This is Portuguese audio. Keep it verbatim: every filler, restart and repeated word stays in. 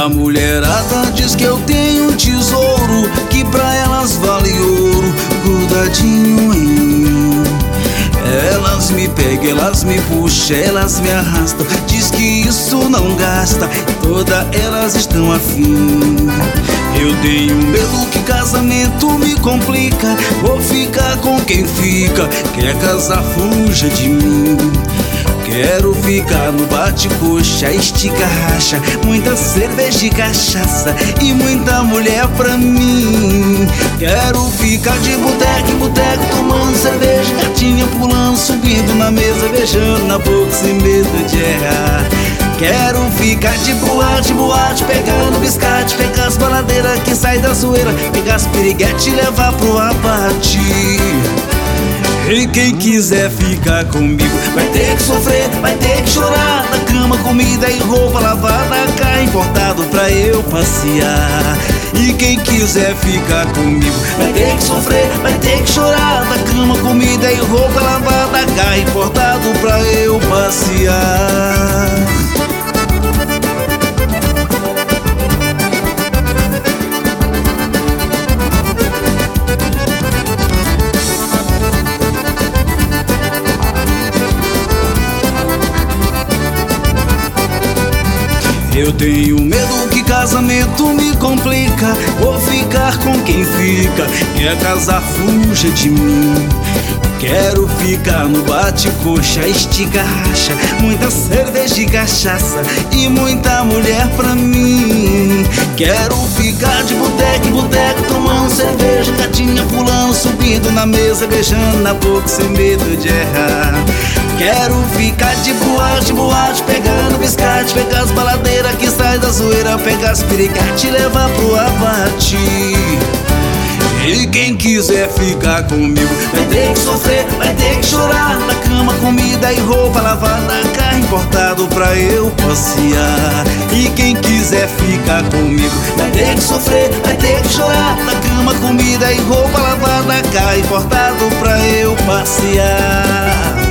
A mulherada diz que eu tenho um tesouro, que pra elas vale ouro, grudadinho em mim. Elas me pegam, elas me puxam, elas me arrastam, diz que isso não gasta, todas elas estão afim. Eu tenho medo que casamento me complica, vou ficar com quem fica, quer casar fuja de mim. Quero ficar no bate-coxa, estica racha, muita cerveja e cachaça e muita mulher pra mim. Quero ficar de boteco em boteco, tomando cerveja, gatinha pulando, subindo na mesa, beijando na boca sem medo de errar. Quero ficar de boate, boate, pegando biscate, pegar as baladeiras que sai da zoeira, pegar as piriguete e levar pro abate. E quem quiser ficar comigo vai ter que sofrer, vai ter que chorar. Na cama, comida e roupa lavada, carro importado pra eu passear. E quem quiser ficar comigo vai ter que sofrer, vai ter que chorar. Na cama, comida e roupa lavada, carro importado pra eu passear. Eu tenho medo que casamento me complica, vou ficar com quem fica, quer casar fuja de mim. Quero ficar no bate-coxa, estica racha, muita cerveja e cachaça e muita mulher pra mim. Quero ficar de boteco em boteco, tomando cerveja, gatinha pulando, subindo na mesa, beijando na boca sem medo de errar. Quero ficar de boate, boate, pegando biscate, pegar as baladeiras que sai da zoeira, pegar as piriguete e levar pro abate. E quem quiser ficar comigo vai ter que sofrer, vai ter que chorar. Na cama, comida e roupa lavada, carro importado pra eu passear. E quem quiser ficar comigo vai ter que sofrer, vai ter que chorar. Na cama, comida e roupa lavada, carro importado pra eu passear.